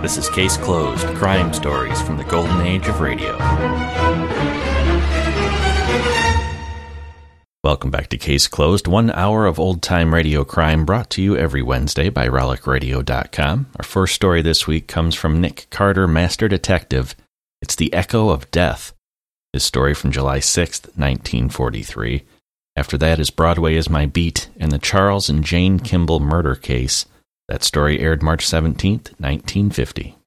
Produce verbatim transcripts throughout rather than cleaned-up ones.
This is Case Closed, crime stories from the golden age of radio. Welcome back to Case Closed, one hour of old-time radio crime brought to you every Wednesday by relic radio dot com. Our first story this week comes from Nick Carter, Master Detective. It's The Echo of Death. His story from July sixth, nineteen forty-three. After that is Broadway is My Beat and the Charles and Jane Kimball murder case. That story aired March seventeenth, nineteen fifty.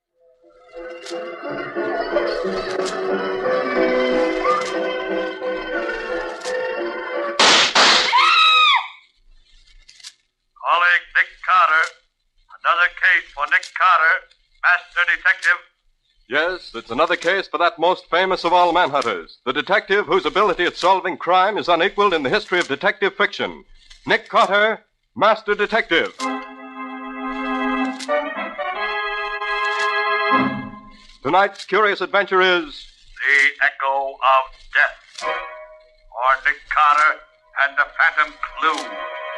Calling Nick Carter. Another case for Nick Carter, Master Detective. Yes, it's another case for that most famous of all manhunters, the detective whose ability at solving crime is unequaled in the history of detective fiction. Nick Carter, Master Detective. Tonight's curious adventure is The Echo of Death, or Nick Carter and the Phantom Clue.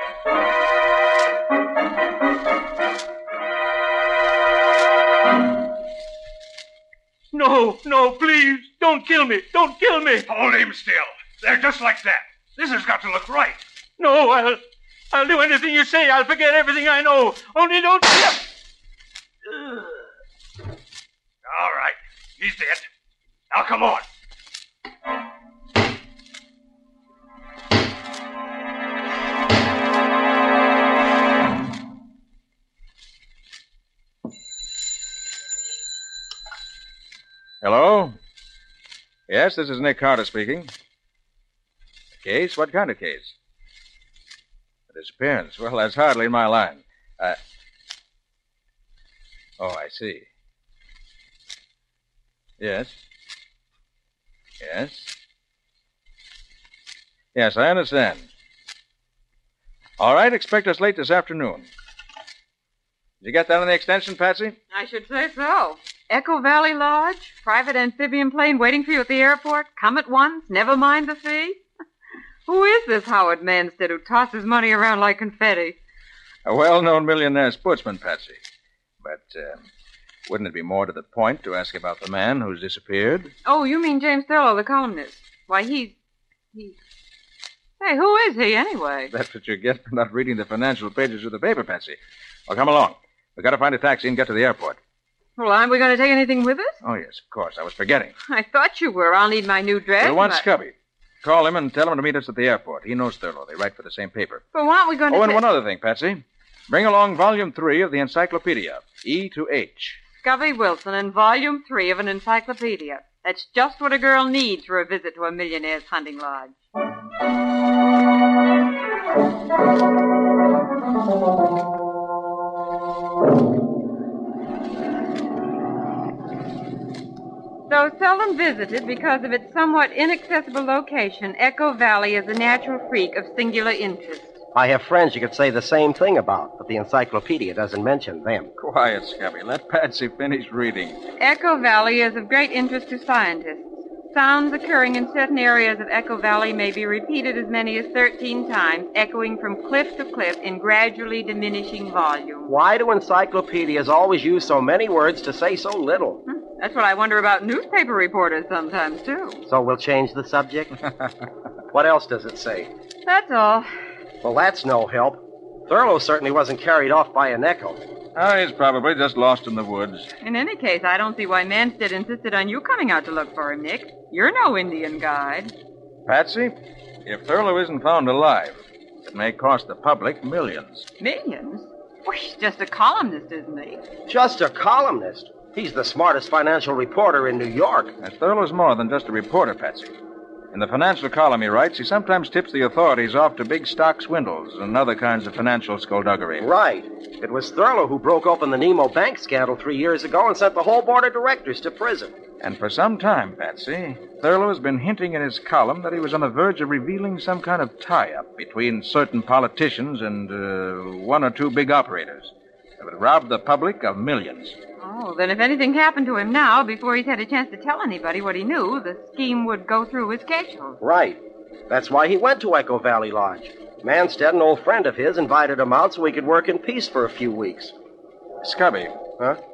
No, no, please, don't kill me. Don't kill me. Hold him still. They're just like that. This has got to look right. No, I'll, I'll do anything you say. I'll forget everything I know. Only don't... All right, he's dead. Now come on. Hello? Yes, this is Nick Carter speaking. A case? What kind of case? A disappearance. Well, that's hardly in my line. Uh... Oh, I see. Yes. Yes. Yes, I understand. All right, expect us late this afternoon. Did you get that on the extension, Patsy? I should say so. Echo Valley Lodge, private amphibian plane waiting for you at the airport. Come at once, never mind the fee. Who is this Howard Manstead who tosses money around like confetti? A well-known millionaire sportsman, Patsy. But, uh, wouldn't it be more to the point to ask about the man who's disappeared? Oh, you mean James Thurlow, the columnist. Why, he's... he... Hey, who is he, anyway? That's what you get for not reading the financial pages of the paper, Patsy. Well, come along. We've got to find a taxi and get to the airport. Well, aren't we going to take anything with us? Oh, yes, of course. I was forgetting. I thought you were. I'll need my new dress. We'll want my... Scubby. Call him and tell him to meet us at the airport. He knows Thurlow. They write for the same paper. But aren't we going to... Oh, and ta- one other thing, Patsy. Bring along Volume three of the Encyclopedia, E to H. Scubby Wilson and Volume three of an encyclopedia. That's just what a girl needs for a visit to a millionaire's hunting lodge. Though seldom visited because of its somewhat inaccessible location, Echo Valley is a natural freak of singular interest. I have friends you could say the same thing about, but the encyclopedia doesn't mention them. Quiet, Scubby. Let Patsy finish reading. Echo Valley is of great interest to scientists. Sounds occurring in certain areas of Echo Valley may be repeated as many as thirteen times, echoing from cliff to cliff in gradually diminishing volume. Why do encyclopedias always use so many words to say so little? Hmm? That's what I wonder about newspaper reporters sometimes, too. So we'll change the subject? What else does it say? That's all. Well, that's no help. Thurlow certainly wasn't carried off by an echo. Oh, he's probably just lost in the woods. In any case, I don't see why Manstead insisted on you coming out to look for him, Nick. You're no Indian guide. Patsy, if Thurlow isn't found alive, it may cost the public millions. Millions? Well, he's just a columnist, isn't he? Just a columnist? He's the smartest financial reporter in New York. And Thurlow's more than just a reporter, Patsy. In the financial column, he writes, he sometimes tips the authorities off to big stock swindles and other kinds of financial skullduggery. Right. It was Thurlow who broke open the Nemo Bank scandal three years ago and sent the whole board of directors to prison. And for some time, Patsy, Thurlow has been hinting in his column that he was on the verge of revealing some kind of tie-up between certain politicians and uh, one or two big operators that would rob the public of millions. Oh, then if anything happened to him now, before he's had a chance to tell anybody what he knew, the scheme would go through his schedule. Right. That's why he went to Echo Valley Lodge. Manstead, an old friend of his, invited him out so he could work in peace for a few weeks. Scubby. Huh?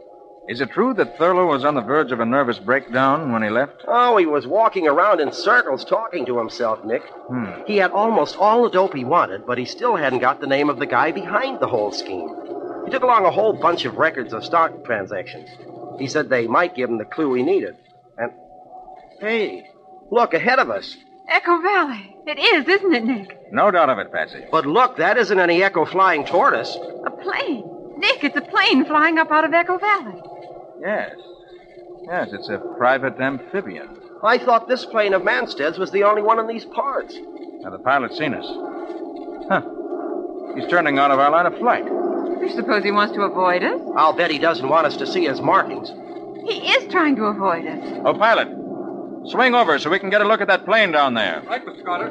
Is it true that Thurlow was on the verge of a nervous breakdown when he left? Oh, he was walking around in circles talking to himself, Nick. Hmm. He had almost all the dope he wanted, but he still hadn't got the name of the guy behind the whole scheme. He took along a whole bunch of records of stock transactions. He said they might give him the clue he needed. And, hey, look, ahead of us. Echo Valley. It is, isn't it, Nick? No doubt of it, Patsy. But look, that isn't any Echo flying toward us. A plane. Nick, it's a plane flying up out of Echo Valley. Yes. Yes, it's a private amphibian. I thought this plane of Manstead's was the only one in these parts. Now, the pilot's seen us. Huh. He's turning out of our line of flight. You suppose he wants to avoid us? I'll bet he doesn't want us to see his markings. He is trying to avoid us. Oh, pilot, swing over so we can get a look at that plane down there. Right, Mister Carter.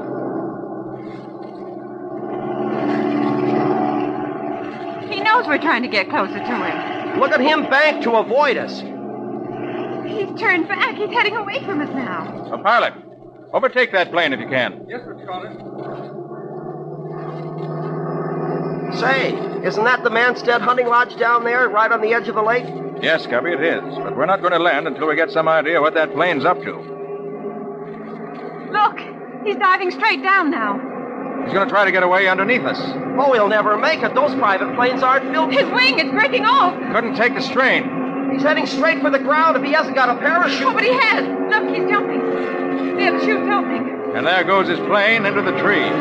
He knows we're trying to get closer to him. Look at him bank to avoid us. He's turned back. He's heading away from us now. Oh, pilot, overtake that plane if you can. Yes, Mister Carter. Say, isn't that the Manstead hunting lodge down there, right on the edge of the lake? Yes, Cubby, it is. But we're not going to land until we get some idea what that plane's up to. Look, he's diving straight down now. He's going to try to get away underneath us. Oh, he'll never make it. Those private planes aren't built. His wing, it's breaking off. Couldn't take the strain. He's heading straight for the ground if he hasn't got a parachute. Oh, but he has. Look, he's jumping. There, the chute's opening. And there goes his plane into the trees.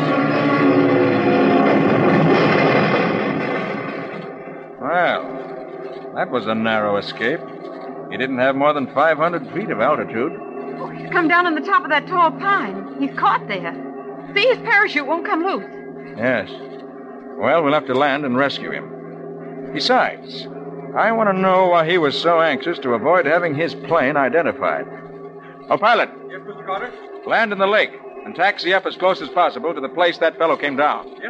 Well, that was a narrow escape. He didn't have more than five hundred feet of altitude. Oh, he's come down on the top of that tall pine. He's caught there. See, his parachute won't come loose. Yes. Well, we'll have to land and rescue him. Besides, I want to know why he was so anxious to avoid having his plane identified. Oh, pilot. Yes, Mister Carter. Land in the lake and taxi up as close as possible to the place that fellow came down. Yes.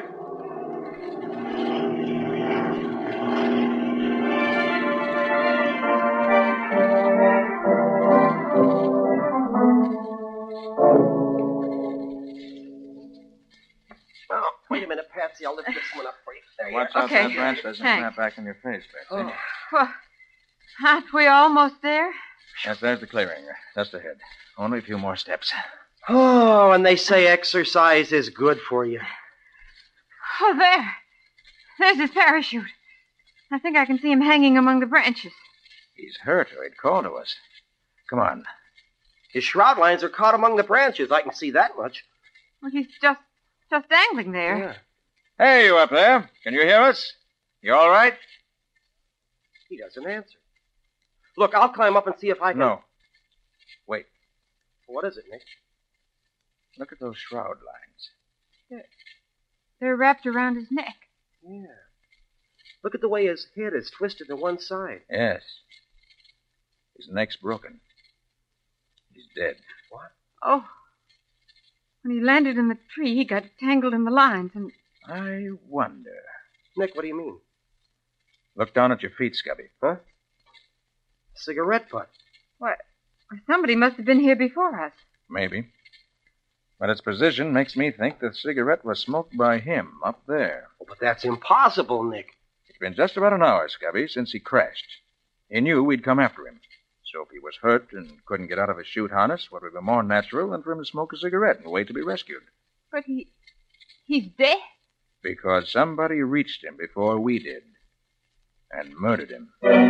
Oh, wait a minute, Patsy. I'll lift this one up for you. There you Watch are. out Okay. that branch doesn't Thanks. snap back in your face, Betsy. Oh. Well, aren't we almost there? Yes, there's the clearing. Just ahead. Only a few more steps. Oh, and they say exercise is good for you. Oh, there. There's his parachute. I think I can see him hanging among the branches. He's hurt or he'd call to us. Come on. His shroud lines are caught among the branches. I can see that much. Well, he's just just dangling there. Yeah. Hey, you up there. Can you hear us? You all right? He doesn't answer. Look, I'll climb up and see if I can... No. Wait. What is it, Nick? Look at those shroud lines. They're wrapped around his neck. Yeah. Look at the way his head is twisted to one side. Yes. His neck's broken. He's dead. What? Oh. When he landed in the tree, he got tangled in the lines and... I wonder. Nick, what do you mean? Look down at your feet, Scubby. Huh? Cigarette butt. What? Somebody must have been here before us. Maybe. But its position makes me think the cigarette was smoked by him up there. Oh, but that's impossible, Nick. It's been just about an hour, Scubby, since he crashed. He knew we'd come after him. So if he was hurt and couldn't get out of his chute harness, what would be more natural than for him to smoke a cigarette and wait to be rescued? But he... he's dead. Because somebody reached him before we did. And murdered him.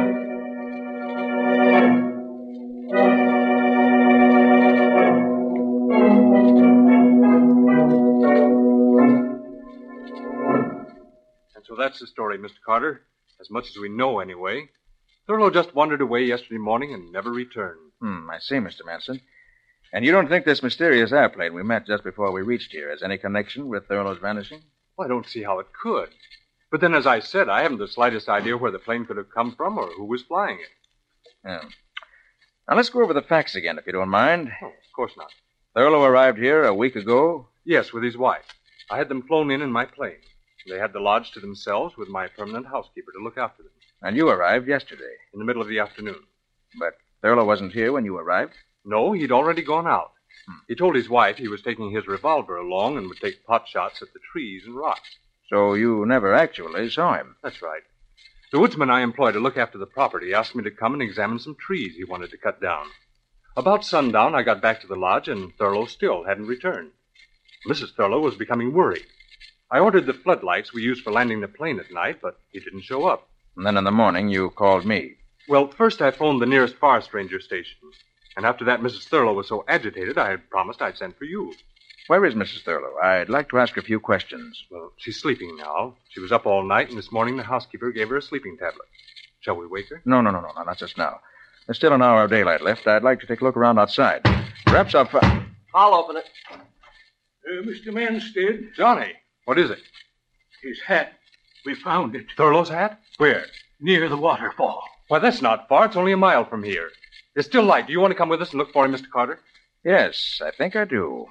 And so that's the story, Mister Carter. As much as we know, anyway. Thurlow just wandered away yesterday morning and never returned. Hmm, I see, Mister Manson. And you don't think this mysterious airplane we met just before we reached here has any connection with Thurlow's vanishing? Well, I don't see how it could. But then, as I said, I haven't the slightest idea where the plane could have come from or who was flying it. Yeah. Now, let's go over the facts again, if you don't mind. Oh, of course not. Thurlow arrived here a week ago. Yes, with his wife. I had them flown in in my plane. They had the lodge to themselves with my permanent housekeeper to look after them. And you arrived yesterday. In the middle of the afternoon. But Thurlow wasn't here when you arrived? No, he'd already gone out. Hmm. He told his wife he was taking his revolver along and would take pot shots at the trees and rocks. So you never actually saw him? That's right. The woodsman I employ to look after the property asked me to come and examine some trees he wanted to cut down. About sundown, I got back to the lodge, and Thurlow still hadn't returned. Missus Thurlow was becoming worried. I ordered the floodlights we use for landing the plane at night, but he didn't show up. And then in the morning, you called me. Well, first I phoned the nearest forest ranger station. And after that, Missus Thurlow was so agitated, I had promised I'd send for you. Where is Missus Thurlow? I'd like to ask her a few questions. Well, she's sleeping now. She was up all night, and this morning the housekeeper gave her a sleeping tablet. Shall we wake her? No, no, no, no, no, not just now. There's still an hour of daylight left. I'd like to take a look around outside. Perhaps I'll find... I'll open it. Uh, Mister Manstead, Johnny, what is it? his hat. We found it Thurlow's hat? Where? near the waterfall. Why, that's not far. It's only a mile from here. There's still light. Do you want to come with us and look for him, Mister Carter? Yes, I think I do.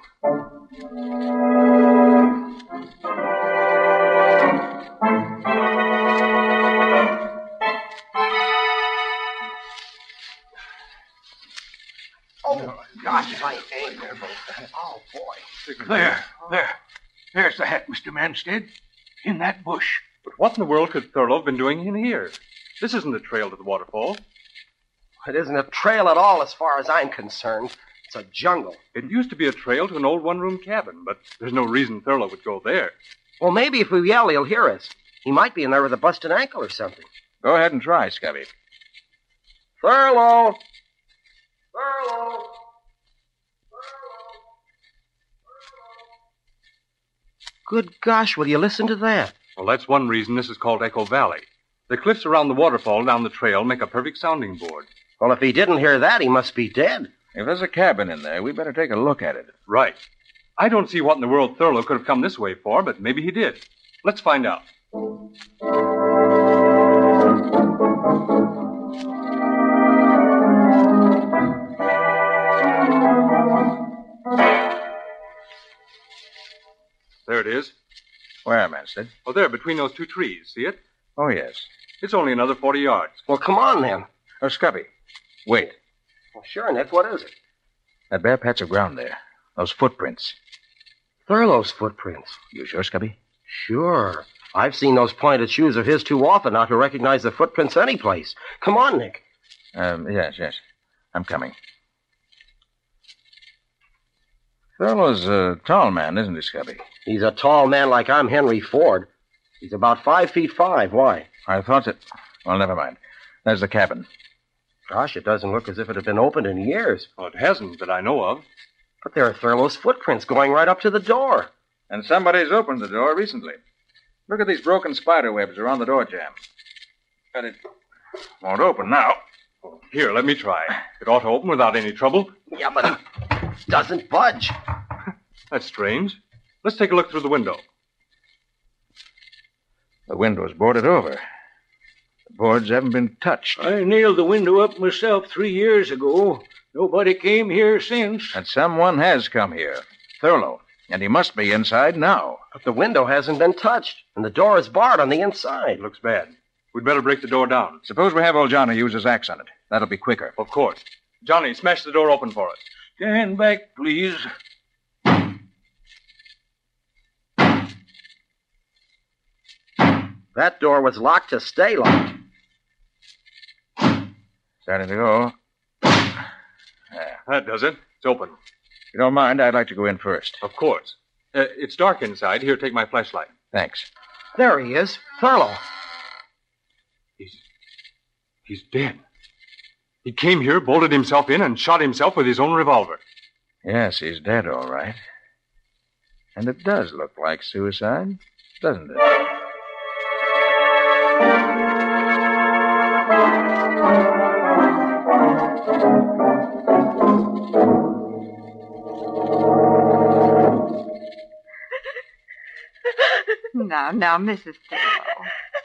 Oh, gosh, my ankle. Oh, boy. There, there. There's the hat, Mister Manstead. In that bush. But what in the world could Thurlow have been doing in here? This isn't a trail to the waterfall. It isn't a trail at all as far as I'm concerned. It's a jungle. It used to be a trail to an old one-room cabin, but there's no reason Thurlow would go there. Well, maybe if we yell, he'll hear us. He might be in there with a busted ankle or something. Go ahead and try, Scubby. Thurlow! Thurlow! Good gosh, will you listen to that? Well, that's one reason this is called Echo Valley. The cliffs around the waterfall down the trail make a perfect sounding board. Well, if he didn't hear that, he must be dead. If there's a cabin in there, we better take a look at it. Right. I don't see what in the world Thurlow could have come this way for, but maybe he did. Let's find out. There it is. Where, Manstead? Oh, there, between those two trees. See it? Oh, yes. It's only another forty yards. Well, come on, then. Oh, Scubby. Wait. Well, sure, Nick, what is it? That bare patch of ground there. Those footprints. Thurlow's footprints. You sure, Scubby? Sure. I've seen those pointed shoes of his too often not to recognize the footprints anyplace. Come on, Nick. Um, yes, yes. I'm coming. Thurlow's a tall man, isn't he, Scubby? He's a tall man like I'm Henry Ford. He's about five feet five. Why? I thought that... Well, never mind. There's the cabin. Gosh, it doesn't look as if it had been opened in years. Well, it hasn't that I know of. But there are Thurlow's footprints going right up to the door. And somebody's opened the door recently. Look at these broken spider webs around the door jamb. But it won't open now. Here, let me try. It ought to open without any trouble. Yeah, but it doesn't budge. That's strange. Let's take a look through the window. The window's boarded over. The boards haven't been touched. I nailed the window up myself three years ago. Nobody came here since. And someone has come here. Thurlow. And he must be inside now. But the window hasn't been touched, and the door is barred on the inside. It looks bad. We'd better break the door down. Suppose we have old Johnny use his axe on it. That'll be quicker. Of course. Johnny, smash the door open for us. Stand back, please. That door was locked to stay locked. Starting to go. There. That does it. It's open. If you don't mind, I'd like to go in first. Of course. Uh, it's dark inside. Here, take my flashlight. Thanks. There he is. Thurlow. He's... He's dead. He came here, bolted himself in, and shot himself with his own revolver. Yes, he's dead, all right. And it does look like suicide, doesn't it? Now, now, Missus Thurlow.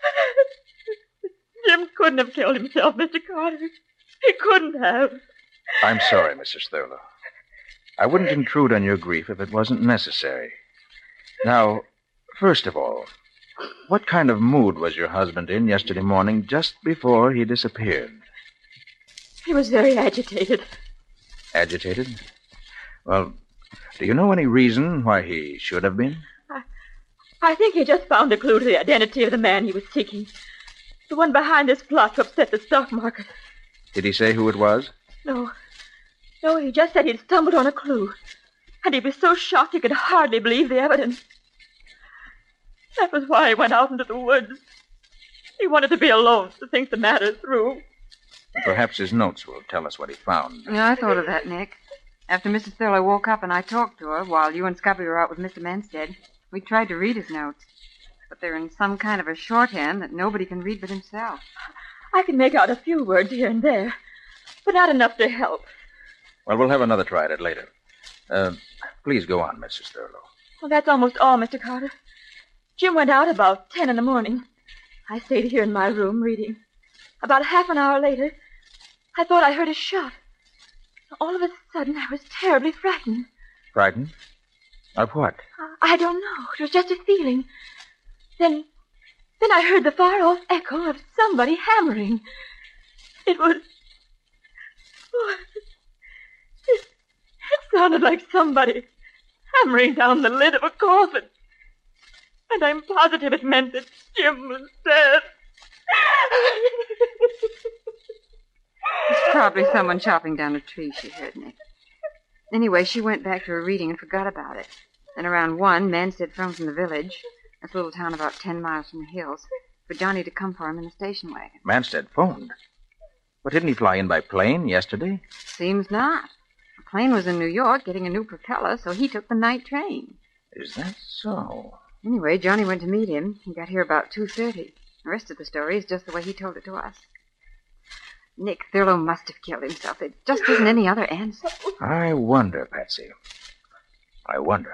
Jim couldn't have killed himself, Mister Carter. He couldn't have. I'm sorry, Missus Thurlow. I wouldn't intrude on your grief if it wasn't necessary. Now, first of all, what kind of mood was your husband in yesterday morning just before he disappeared? He was very agitated. Agitated? Well, do you know any reason why he should have been? I, I think he just found a clue to the identity of the man he was seeking. The one behind this plot to upset the stock market. Did he say who it was? No. No, he just said he'd stumbled on a clue. And he was so shocked he could hardly believe the evidence. That was why he went out into the woods. He wanted to be alone to think the matter through. Perhaps his notes will tell us what he found. Yeah, I thought of that, Nick. After Missus Thurlow woke up and I talked to her while you and Scubby were out with Mister Manstead, we tried to read his notes. But they're in some kind of a shorthand that nobody can read but himself. I can make out a few words here and there, but not enough to help. Well, we'll have another try at it later. Uh, please go on, Missus Thurlow. Well, that's almost all, Mister Carter. Jim went out about ten in the morning. I stayed here in my room reading. About half an hour later, I thought I heard a shot. All of a sudden, I was terribly frightened. Frightened? Of what? I don't know. It was just a feeling. Then, then I heard the far-off echo of somebody hammering. It was... Oh, it, it sounded like somebody hammering down the lid of a coffin. And I'm positive it meant that Jim was dead. It's probably someone chopping down a tree, she heard, Nick. Anyway, she went back to her reading and forgot about it. Then around one, Manstead phoned from the village, this little town about ten miles from the hills, for Johnny to come for him in the station wagon. Manstead phoned? But didn't he fly in by plane yesterday? Seems not. The plane was in New York getting a new propeller, so he took the night train. Is that so? Anyway, Johnny went to meet him. He got here about two thirty. The rest of the story is just the way he told it to us. Nick Thurlow must have killed himself. There just isn't any other answer. I wonder, Patsy. I wonder.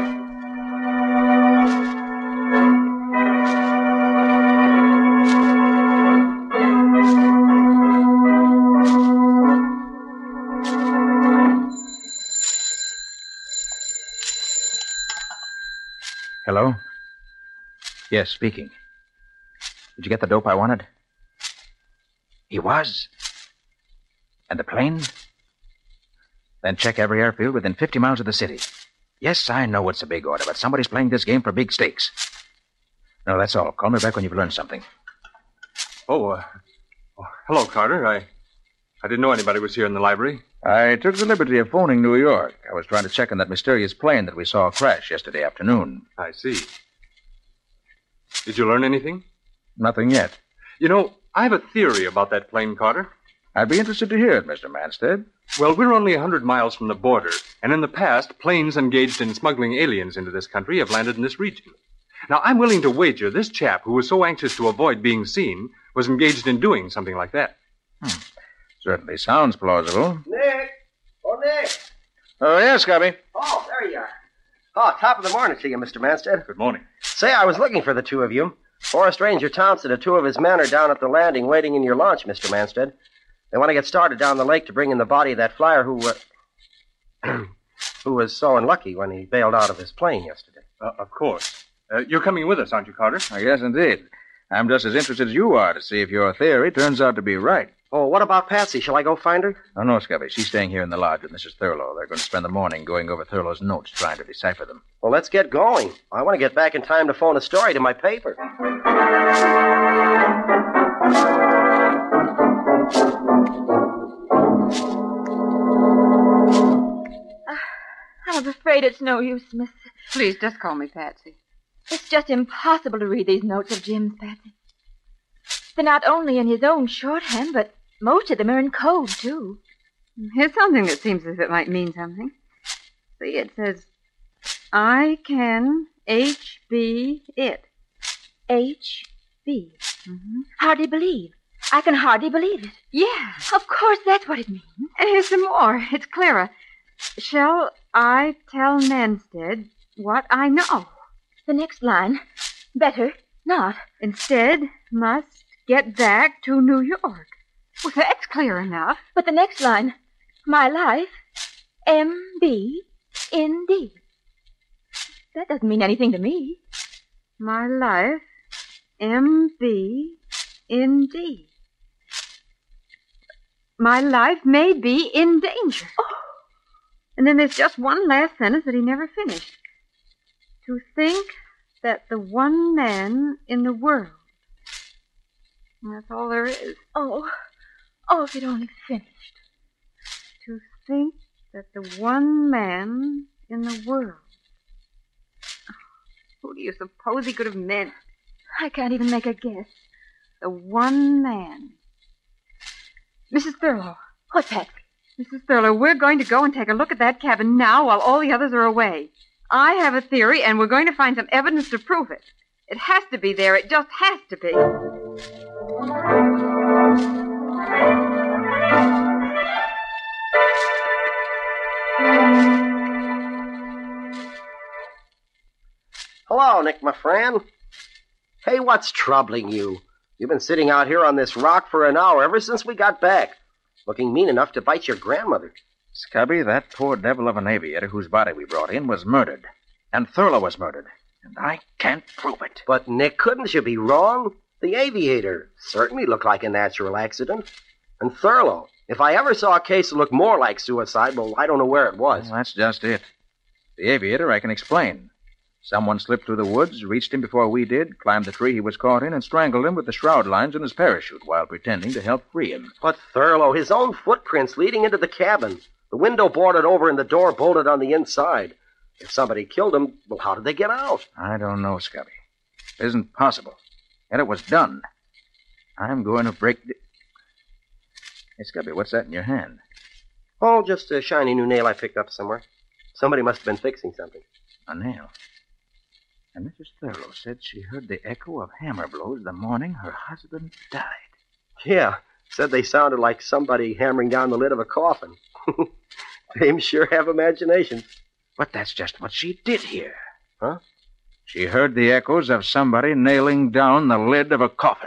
Hello? Yes, speaking. Did you get the dope I wanted? He was? And the plane? Then check every airfield within fifty miles of the city. Yes, I know it's a big order, but somebody's playing this game for big stakes. No, that's all. Call me back when you've learned something. Oh, uh, oh, hello, Carter. I, I didn't know anybody was here in the library. I took the liberty of phoning New York. I was trying to check on that mysterious plane that we saw crash yesterday afternoon. I see. Did you learn anything? Nothing yet. You know, I have a theory about that plane, Carter. I'd be interested to hear it, Mister Manstead. Well, we're only a hundred miles from the border, and in the past, planes engaged in smuggling aliens into this country have landed in this region. Now, I'm willing to wager this chap, who was so anxious to avoid being seen, was engaged in doing something like that. Hmm. Certainly sounds plausible. Nick! Oh, Nick! Oh, yes, Scubby. Oh, there you are. Oh, top of the morning to you, Mister Manstead. Good morning. Say, I was looking for the two of you. Forrest Ranger Townsend and two of his men are down at the landing waiting in your launch, Mister Manstead. They want to get started down the lake to bring in the body of that flyer who, uh, who was so unlucky when he bailed out of his plane yesterday. Uh, of course. Uh, you're coming with us, aren't you, Carter? Oh, yes, indeed. I'm just as interested as you are to see if your theory turns out to be right. Oh, what about Patsy? Shall I go find her? Oh, no, Scubby. She's staying here in the lodge with Missus Thurlow. They're going to spend the morning going over Thurlow's notes, trying to decipher them. Well, let's get going. I want to get back in time to phone a story to my paper. Uh, I'm afraid it's no use, Miss. Please, just call me Patsy. It's just impossible to read these notes of Jim's, Patsy. They're not only in his own shorthand, but most of them are in code, too. Here's something that seems as if it might mean something. See, it says, I can H B it. H B. Mm-hmm. Hardly believe. I can hardly believe it. Yeah. Of course, that's what it means. And here's some more. It's clearer. Shall I tell Manstead what I know? The next line. Better not. Instead, must get back to New York. Well, that's clear enough. But the next line. My life, M B N D. That doesn't mean anything to me. My life, M B N D. My life may be in danger. Oh. And then there's just one last sentence that he never finished. To think that the one man in the world That's all there is. Oh, oh, if it only finished. To think that the one man in the world... Who do you suppose he could have meant? I can't even make a guess. The one man. Missus Thurlow. What's that? Missus Thurlow, we're going to go and take a look at that cabin now while all the others are away. I have a theory, and we're going to find some evidence to prove it. It has to be there. It just has to be. Hello, Nick, my friend. Hey, what's troubling you? You've been sitting out here on this rock for an hour ever since we got back, looking mean enough to bite your grandmother. Scubby, that poor devil of an aviator whose body we brought in was murdered. And Thurlow was murdered. And I can't prove it. But, Nick, couldn't you be wrong? The aviator certainly looked like a natural accident. And Thurlow, if I ever saw a case that looked more like suicide, well, I don't know where it was. Well, that's just it. The aviator I can explain. Someone slipped through the woods, reached him before we did, climbed the tree he was caught in, and strangled him with the shroud lines in his parachute while pretending to help free him. But Thurlow, his own footprints leading into the cabin. The window boarded over and the door bolted on the inside. If somebody killed him, well, how did they get out? I don't know, Scubby. It isn't possible. Yet it was done. I'm going to break the... Hey, Scubby, what's that in your hand? Oh, just a shiny new nail I picked up somewhere. Somebody must have been fixing something. A nail? And Missus Thurlow said she heard the echo of hammer blows the morning her husband died. Yeah, said they sounded like somebody hammering down the lid of a coffin. They sure have imaginations. But that's just what she did hear. Huh? She heard the echoes of somebody nailing down the lid of a coffin.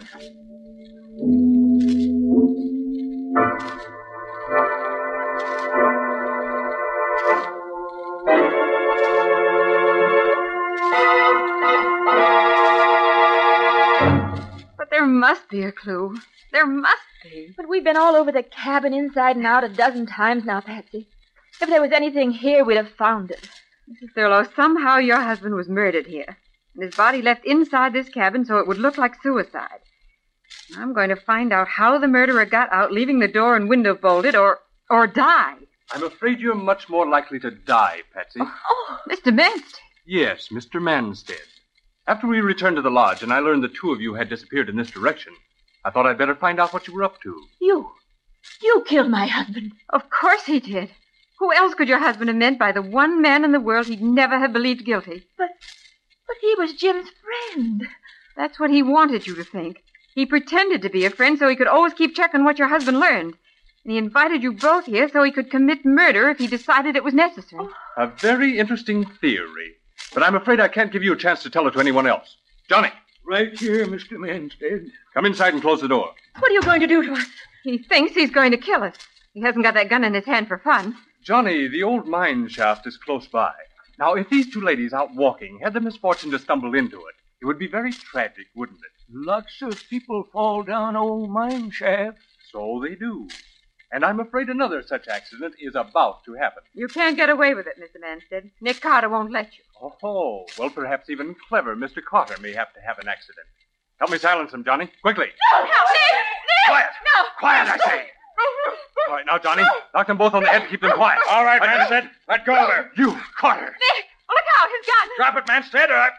But there must be a clue. There must be. But we've been all over the cabin inside and out a dozen times now, Patsy. If there was anything here, we'd have found it. Missus Thurlow, somehow your husband was murdered here, and his body left inside this cabin so it would look like suicide. I'm going to find out how the murderer got out, leaving the door and window bolted, or or die. I'm afraid you're much more likely to die, Patsy. Oh, oh Mister Manstead. Yes, Mister Manstead. After we returned to the lodge and I learned the two of you had disappeared in this direction, I thought I'd better find out what you were up to. You. You killed my husband. Of course he did. Who else could your husband have meant by the one man in the world he'd never have believed guilty? But, but he was Jim's friend. That's what he wanted you to think. He pretended to be a friend so he could always keep checking what your husband learned. And he invited you both here so he could commit murder if he decided it was necessary. Oh. A very interesting theory. But I'm afraid I can't give you a chance to tell it to anyone else. Johnny. Right here, Mister Manstead. Come inside and close the door. What are you going to do to us? He thinks he's going to kill us. He hasn't got that gun in his hand for fun. Johnny, the old mine shaft is close by. Now, if these two ladies out walking had the misfortune to stumble into it, it would be very tragic, wouldn't it? Lots of people fall down old mine shafts. So they do. And I'm afraid another such accident is about to happen. You can't get away with it, Mister Manstead. Nick Carter won't let you. Oh, well, perhaps even clever Mister Carter may have to have an accident. Help me silence him, Johnny. Quickly. No, no, Nick! Nick! Quiet! No! Quiet, I say! All right, now, Johnny, knock them both on the head to keep them quiet. All right, Manstead. Let go of her. You, Carter. Nick! Look out, his gun! Drop it, Manstead, or...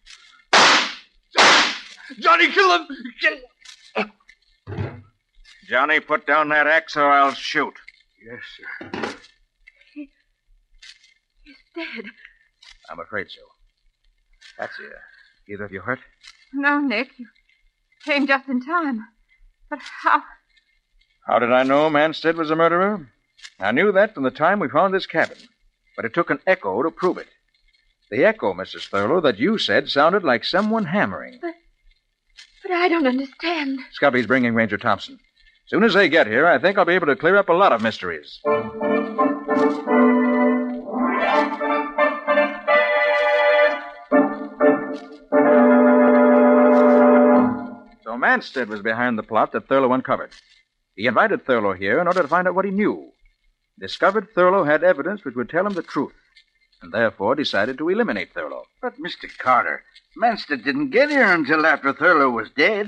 Johnny, kill him! Kill him! Johnny, put down that axe or I'll shoot. Yes, sir. He... He's dead. I'm afraid so. Patsy, uh, either of you hurt? No, Nick. You came just in time. But how... How did I know Manstead was a murderer? I knew that from the time we found this cabin. But it took an echo to prove it. The echo, Missus Thurlow, that you said sounded like someone hammering. But... But I don't understand. Scubby's bringing Ranger Thompson. Soon as they get here, I think I'll be able to clear up a lot of mysteries. So Manstead was behind the plot that Thurlow uncovered. He invited Thurlow here in order to find out what he knew. Discovered Thurlow had evidence which would tell him the truth, and therefore decided to eliminate Thurlow. But, Mister Carter, Manstead didn't get here until after Thurlow was dead.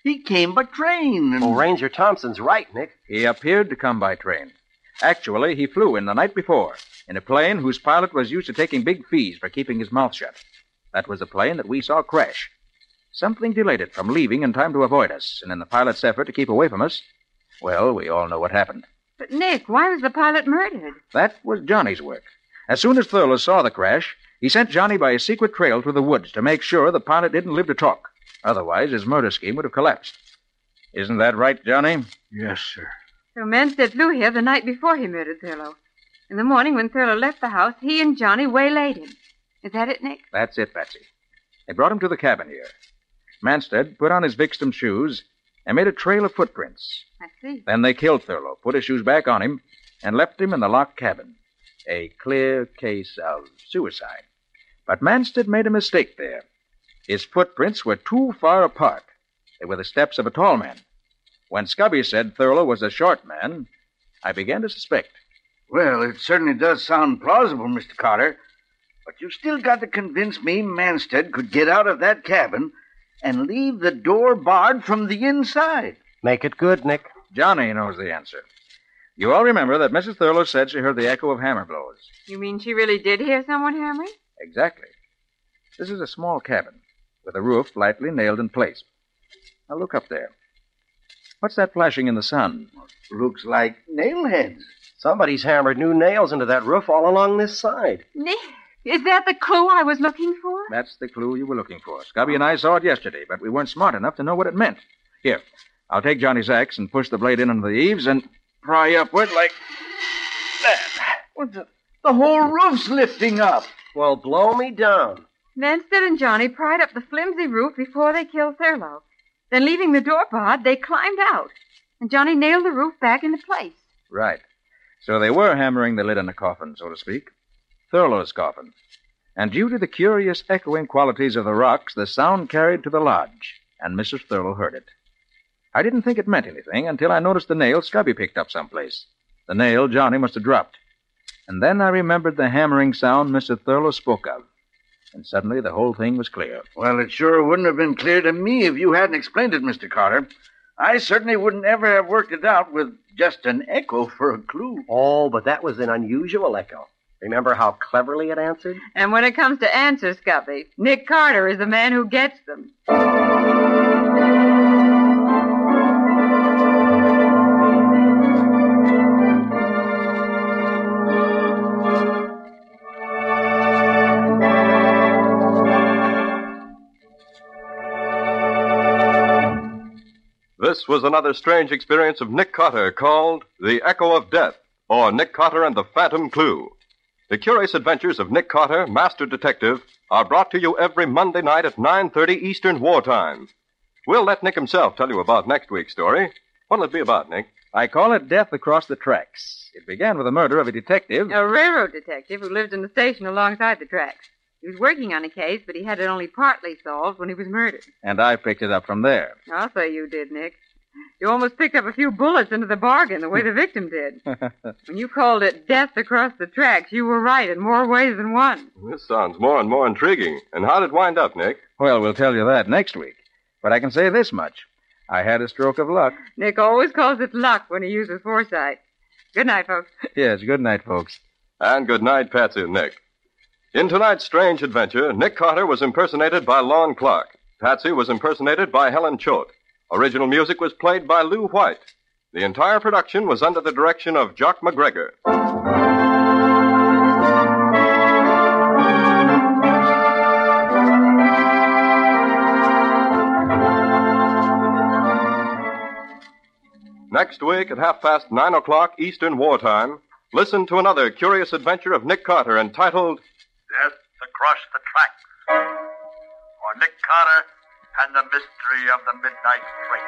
He came by train. And... Oh, Ranger Thompson's right, Nick. He appeared to come by train. Actually, he flew in the night before in a plane whose pilot was used to taking big fees for keeping his mouth shut. That was the plane that we saw crash. Something delayed it from leaving in time to avoid us, and in the pilot's effort to keep away from us, well, we all know what happened. But, Nick, why was the pilot murdered? That was Johnny's work. As soon as Thurlow saw the crash, he sent Johnny by a secret trail through the woods to make sure the pilot didn't live to talk. Otherwise, his murder scheme would have collapsed. Isn't that right, Johnny? Yes, sir. So Manstead flew here the night before he murdered Thurlow. In the morning, when Thurlow left the house, he and Johnny waylaid him. Is that it, Nick? That's it, Patsy. They brought him to the cabin here. Manstead put on his victim's shoes and made a trail of footprints. I see. Then they killed Thurlow, put his shoes back on him, and left him in the locked cabin. A clear case of suicide. But Manstead made a mistake there. His footprints were too far apart. They were the steps of a tall man. When Scubby said Thurlow was a short man, I began to suspect. Well, it certainly does sound plausible, Mister Carter. But you still got to convince me Manstead could get out of that cabin and leave the door barred from the inside. Make it good, Nick. Johnny knows the answer. You all remember that Missus Thurlow said she heard the echo of hammer blows. You mean she really did hear someone hammering? Exactly. This is a small cabin with a roof lightly nailed in place. Now look up there. What's that flashing in the sun? Looks like nail heads. Somebody's hammered new nails into that roof all along this side. Nick, is that the clue I was looking for? That's the clue you were looking for. Scubby and I saw it yesterday, but we weren't smart enough to know what it meant. Here, I'll take Johnny's axe and push the blade in under the eaves and pry upward like that. What the, the whole roof's lifting up. Well, blow me down. Manstead and Johnny pried up the flimsy roof before they killed Thurlow. Then, leaving the door barred, they climbed out. And Johnny nailed the roof back into place. Right. So they were hammering the lid on the coffin, so to speak. Thurlow's coffin. And due to the curious echoing qualities of the rocks, the sound carried to the lodge, and Missus Thurlow heard it. I didn't think it meant anything until I noticed the nail Scubby picked up someplace. The nail Johnny must have dropped. And then I remembered the hammering sound Mister Thurlow spoke of. And suddenly the whole thing was clear. Well, it sure wouldn't have been clear to me if you hadn't explained it, Mister Carter. I certainly wouldn't ever have worked it out with just an echo for a clue. Oh, but that was an unusual echo. Remember how cleverly it answered? And when it comes to answers, Scubby, Nick Carter is the man who gets them. This was another strange experience of Nick Carter called The Echo of Death, or Nick Carter and the Phantom Clue. The curious adventures of Nick Carter, Master Detective, are brought to you every Monday night at nine thirty Eastern Wartime. We'll let Nick himself tell you about next week's story. What'll it be about, Nick? I call it Death Across the Tracks. It began with the murder of a detective. A railroad detective who lived in the station alongside the tracks. He was working on a case, but he had it only partly solved when he was murdered. And I picked it up from there. I'll say you did, Nick. You almost picked up a few bullets into the bargain the way the victim did. When you called it Death Across the Tracks, you were right in more ways than one. This sounds more and more intriguing. And how'd it wind up, Nick? Well, we'll tell you that next week. But I can say this much. I had a stroke of luck. Nick always calls it luck when he uses foresight. Good night, folks. Yes, good night, folks. And good night, Patsy and Nick. In tonight's strange adventure, Nick Carter was impersonated by Lon Clark. Patsy was impersonated by Helen Choate. Original music was played by Lou White. The entire production was under the direction of Jock McGregor. Next week at half past nine o'clock Eastern Wartime, listen to another curious adventure of Nick Carter entitled Death Across the Tracks, or Nick Carter and the Mystery of the Midnight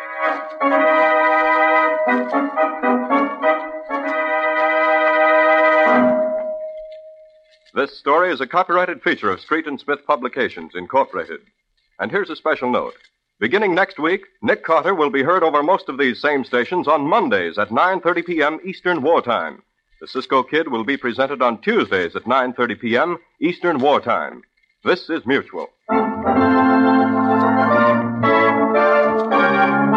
Train. This story is a copyrighted feature of Street and Smith Publications, Incorporated. And here's a special note. Beginning next week, Nick Carter will be heard over most of these same stations on Mondays at nine thirty p.m. Eastern Wartime. The Cisco Kid will be presented on Tuesdays at nine thirty p.m. Eastern Wartime. This is Mutual.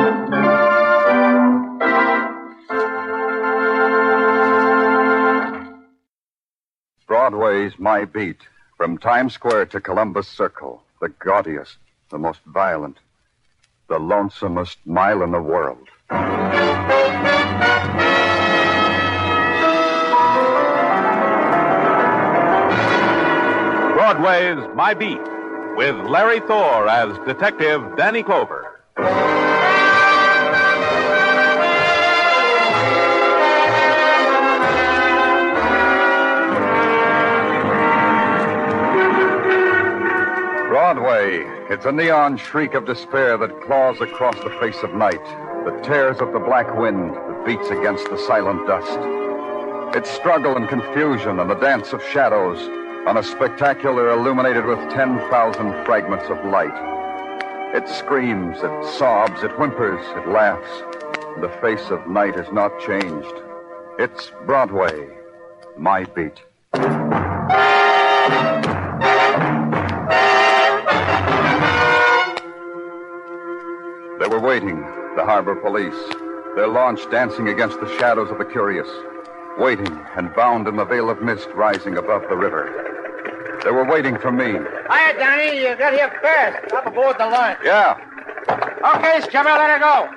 Broadway's My Beat. From Times Square to Columbus Circle. The gaudiest, the most violent, the lonesomest mile in the world. Broadway's My Beat, with Larry Thor as Detective Danny Clover. Broadway, it's a neon shriek of despair that claws across the face of night, that tears at the black wind, that beats against the silent dust. It's struggle and confusion and the dance of shadows on a spectacular illuminated with ten thousand fragments of light. It screams, it sobs, it whimpers, it laughs. The face of night is not changed. It's Broadway, My Beat. They were waiting, the harbor police, their launch dancing against the shadows of the curious, waiting and bound in the veil of mist rising above the river. They were waiting for me. Hiya, Danny. You got here fast. Up aboard the launch. Yeah. Okay, Skipper, let her go.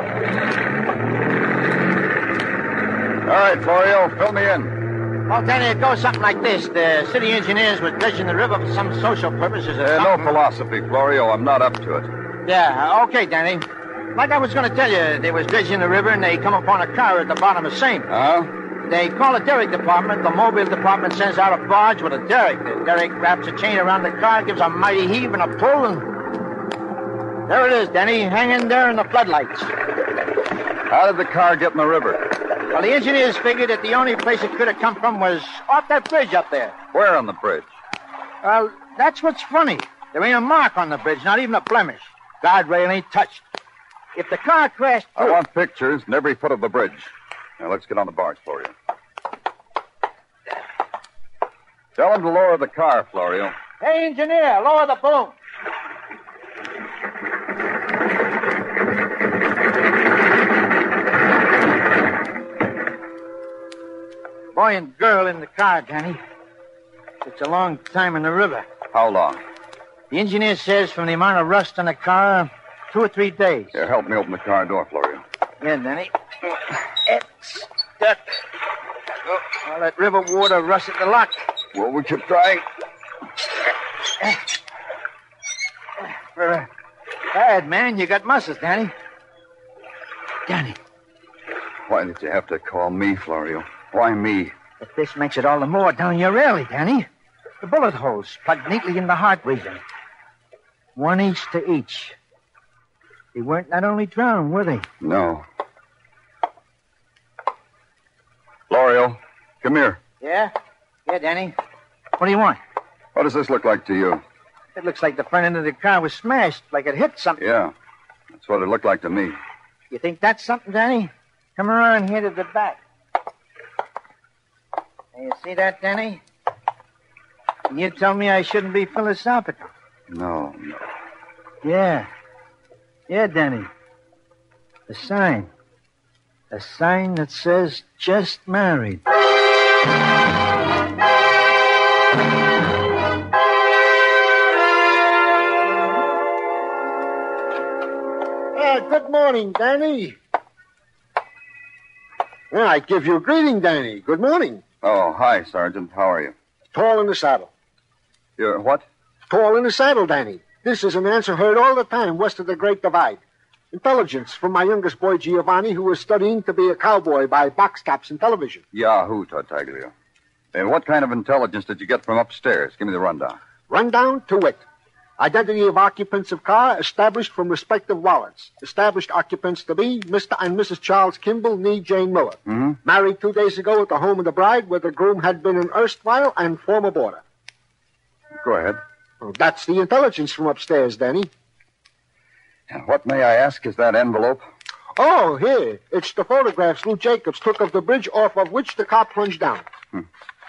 All right, Florio, fill me in. Well, Danny, it goes something like this. The city engineers were dredging the river for some social purposes or Uh, something. no philosophy, Florio. I'm not up to it. Yeah, okay, Danny. Like I was going to tell you, they was dredging the river and they come upon a car at the bottom of the same. Huh? They call the derrick department. The mobile department sends out a barge with a derrick. The derrick wraps a chain around the car, gives a mighty heave and a pull, and there it is, Danny, hanging there in the floodlights. How did the car get in the river? Well, the engineers figured that the only place it could have come from was off that bridge up there. Where on the bridge? Well, that's what's funny. There ain't a mark on the bridge, not even a blemish. Guardrail ain't touched. If the car crashed I through... want pictures and every foot of the bridge. Now, let's get on the barge, Florio. Tell him to lower the car, Florio. Hey, engineer, lower the boom. Boy and girl in the car, Danny. It's a long time in the river. How long? The engineer says from the amount of rust on the car, two or three days. Here, help me open the car door, Florio. Yeah, Danny. It's stuck. All that river water rusted the lock. Well, we keep trying. For a bad man, you got muscles, Danny. Danny. Why did you have to call me, Florio? Why me? But this makes it all the more down your alley, Danny. The bullet holes plugged neatly in the heart region. One each to each. They weren't not only drowned, were they? No. Florio, come here. Yeah? Yeah, Danny. What do you want? What does this look like to you? It looks like the front end of the car was smashed, like it hit something. Yeah, that's what it looked like to me. You think that's something, Danny? Come around here to the back. Now, you see that, Danny? And you tell me I shouldn't be philosophical. No, no. Yeah. Yeah, Danny. A sign. A sign that says just married. Uh, good morning, Danny. Yeah, I give you a greeting, Danny. Good morning. Oh, hi, Sergeant. How are you? Tall in the saddle. You're what? Tall in the saddle, Danny. This is an answer heard all the time west of the Great Divide. Intelligence from my youngest boy, Giovanni, who is studying to be a cowboy by box tops and television. Yahoo, Tartaglia. And what kind of intelligence did you get from upstairs? Give me the rundown. Rundown to wit. Identity of occupants of car established from respective wallets. Established occupants to be Mister and Missus Charles Kimball, nee Jane Miller. Mm-hmm. Married two days ago at the home of the bride, where the groom had been an erstwhile and former boarder. Go ahead. Well, that's the intelligence from upstairs, Danny. And what, may I ask, is that envelope? Oh, here. It's the photographs Lou Jacobs took of the bridge off of which the car plunged down. Hmm.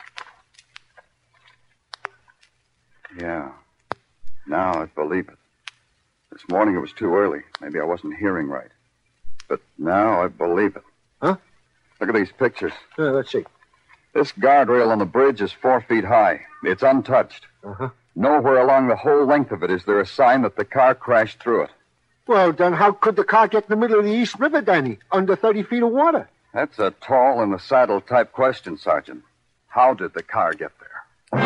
Yeah. Now I believe it. This morning it was too early. Maybe I wasn't hearing right. But now I believe it. Huh? Look at these pictures. Uh, let's see. This guardrail on the bridge is four feet high. It's untouched. Uh-huh. Nowhere along the whole length of it is there a sign that the car crashed through it. Well, then how could the car get in the middle of the East River, Danny, under thirty feet of water? That's a tall in the saddle type question, Sergeant. How did the car get there?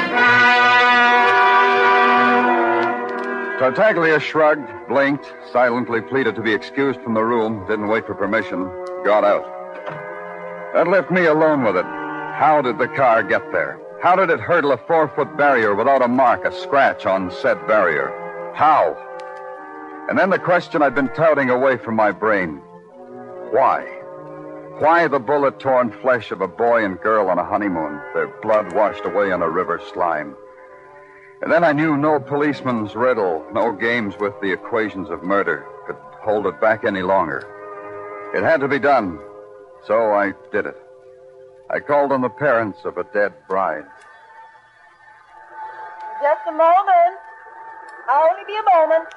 Tartaglia shrugged, blinked, silently pleaded to be excused from the room, didn't wait for permission, got out. That left me alone with it. How did the car get there? How did it hurdle a four-foot barrier without a mark, a scratch on said barrier? How? And then the question I'd been touting away from my brain. Why? Why the bullet-torn flesh of a boy and girl on a honeymoon, their blood washed away on a river slime? And then I knew no policeman's riddle, no games with the equations of murder could hold it back any longer. It had to be done, so I did it. I called on the parents of a dead bride. Just a moment. I'll only be a moment.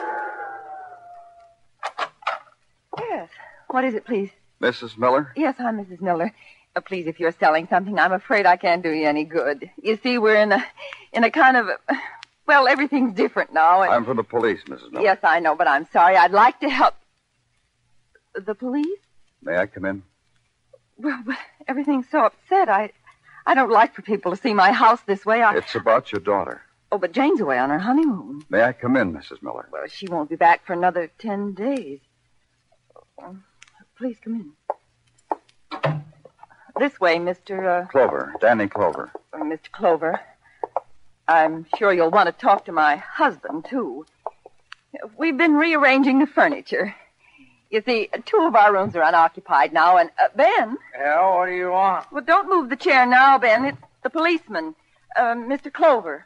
Yes. What is it, please? Missus Miller? Yes, I'm Missus Miller. Uh, please, if you're selling something, I'm afraid I can't do you any good. You see, we're in a, in a kind of, a, well, everything's different now. And... I'm from the police, Missus Miller. Yes, I know, but I'm sorry. I'd like to help. The police? May I come in? Well, but everything's so upset. I, I don't like for people to see my house this way. I... It's about your daughter. Oh, but Jane's away on her honeymoon. May I come in, Missus Miller? Well, she won't be back for another ten days. Um, please come in. This way, Mister Uh... Clover, Danny Clover. Uh, Mister Clover. I'm sure you'll want to talk to my husband, too. We've been rearranging the furniture. You see, two of our rooms are unoccupied now, and uh, Ben... Yeah, what do you want? Well, don't move the chair now, Ben. It's the policeman, uh, Mister Clover.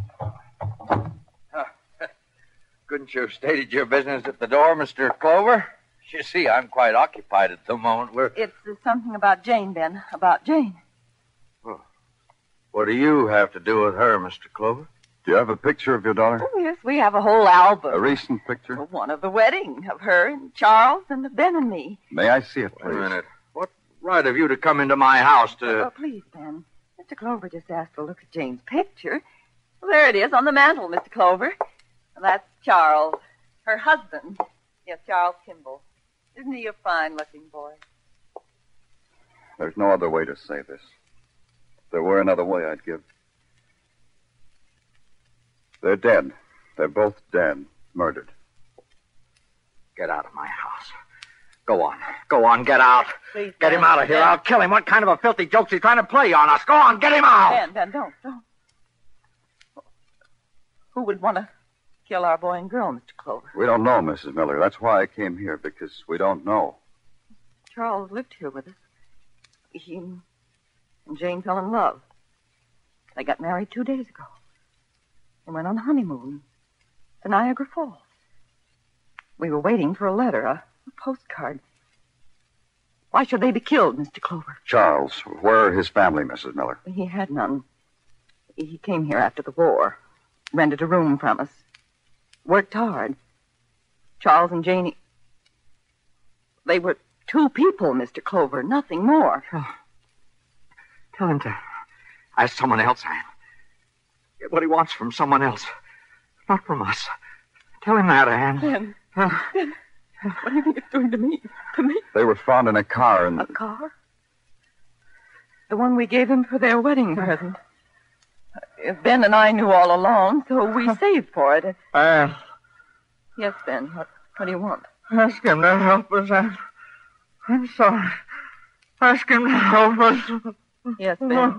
Huh. Couldn't you have stated your business at the door, Mister Clover? You see, I'm quite occupied at the moment. We're... It's uh, something about Jane, Ben. About Jane. Oh. What do you have to do with her, Mister Clover? Do you have a picture of your daughter? Oh, yes, we have a whole album. A recent picture? Well, one of the wedding of her and Charles and of Ben and me. May I see it, please? Wait a minute. What right have you to come into my house to... Oh, please, Ben. Mister Clover just asked to look at Jane's picture. Well, there it is on the mantel, Mister Clover. And that's Charles, her husband. Yes, Charles Kimball. Isn't he a fine-looking boy? There's no other way to say this. If there were another way, I'd give. They're dead. They're both dead. Murdered. Get out of my house. Go on. Go on, get out. Please, get Ben, him out of here. Ben. I'll kill him. What kind of a filthy joke's he trying to play on us? Go on, get him out. Ben, Ben, don't, don't. Who would want to kill our boy and girl, Mister Clover? We don't know, Missus Miller. That's why I came here, because we don't know. Charles lived here with us. He and Jane fell in love. They got married two days ago. They went on honeymoon to Niagara Falls. We were waiting for a letter, a, a postcard. Why should they be killed, Mister Clover? Charles, where are his family, Missus Miller? He had none. He came here after the war, rented a room from us, worked hard. Charles and Janie, they were two people, Mister Clover, nothing more. Oh. Tell him to ask someone else, Anne. Get what he wants from someone else, not from us. Tell him that, Anne. Ben, uh, Ben, what do you think it's doing to me? To me? They were found in a car and... A car? The one we gave them for their wedding present. Uh, Ben and I knew all along, so we saved for it. Anne. Yes, Ben. What, what do you want? Ask him to help us, Anne. I'm sorry. Ask him to help us. Yes, Ben.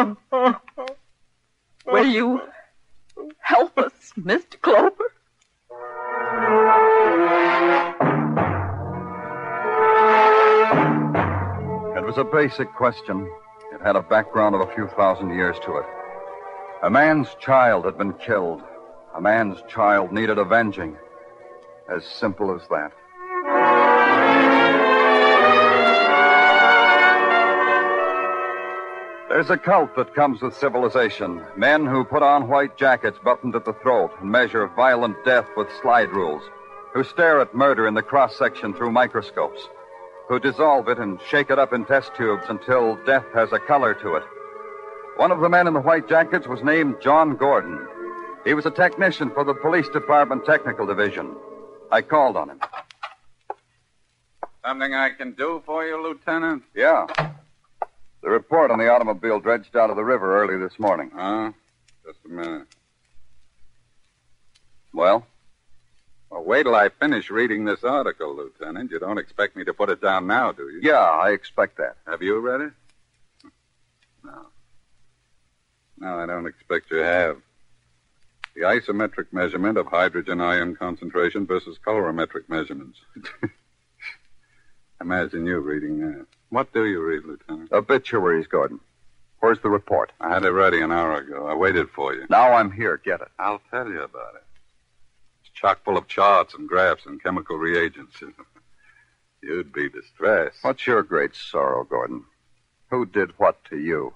Will you help us, Mister Clover? It was a basic question. It had a background of a few thousand years to it. A man's child had been killed. A man's child needed avenging. As simple as that. There's a cult that comes with civilization. Men who put on white jackets buttoned at the throat and measure violent death with slide rules. Who stare at murder in the cross-section through microscopes. who dissolve it and shake it up in test tubes until death has a color to it. One of the men in the white jackets was named John Gordon. He was a technician for the police department technical division. I called on him. Something I can do for you, Lieutenant? Yeah. The report on the automobile dredged out of the river early this morning. Huh? Just a minute. Well? Well, wait till I finish reading this article, Lieutenant. You don't expect me to put it down now, do you? Yeah, I expect that. Have you read it? No. No, I don't expect you have. The isometric measurement of hydrogen ion concentration versus colorimetric measurements. Imagine you reading that. What do you read, Lieutenant? Obituaries, Gordon. Where's the report? I had it ready an hour ago. I waited for you. Now I'm here. Get it. I'll tell you about it. It's chock full of charts and graphs and chemical reagents. You'd be distressed. What's your great sorrow, Gordon? Who did what to you?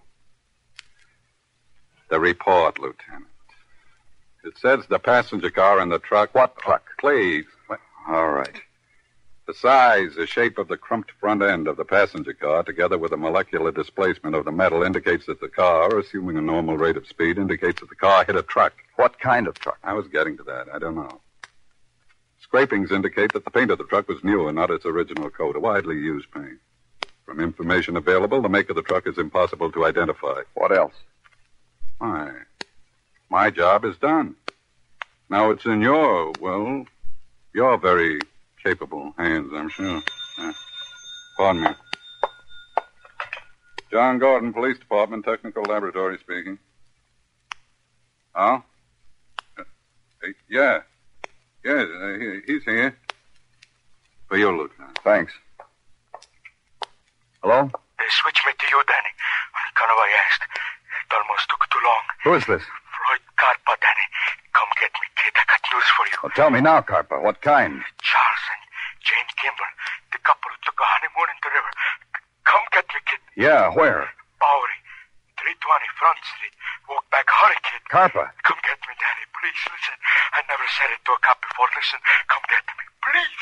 The report, Lieutenant. It says the passenger car and the truck... What truck? Oh, please. All right. The size, the shape of the crumped front end of the passenger car, together with the molecular displacement of the metal, indicates that the car, assuming a normal rate of speed, indicates that the car hit a truck. What kind of truck? I was getting to that. I don't know. Scrapings indicate that the paint of the truck was new and not its original coat, a widely used paint. From information available, the make of the truck is impossible to identify. What else? My, my job is done. Now it's in your, well, your very capable hands, I'm sure. Uh, pardon me. John Gordon, Police Department, Technical Laboratory speaking. Oh? Uh, yeah. Yes, uh, he, he's here. For you, Lieutenant. Thanks. Hello? They switched me to you, Danny. On account of I asked. It almost took too long. Who is this? Floyd Carpa, Danny. Come get me, kid. I got news for you. Well, tell me now, Carpa. What kind? Charles and Jane Kimball, the couple who took a honeymoon in the river. Come get me, kid. Yeah, where? Bowery, three twenty Front Street. Walk back, hurry, kid. Carpa. Come get me, Danny. Please, listen. I never said it to a cop before. Listen, come get me. Please.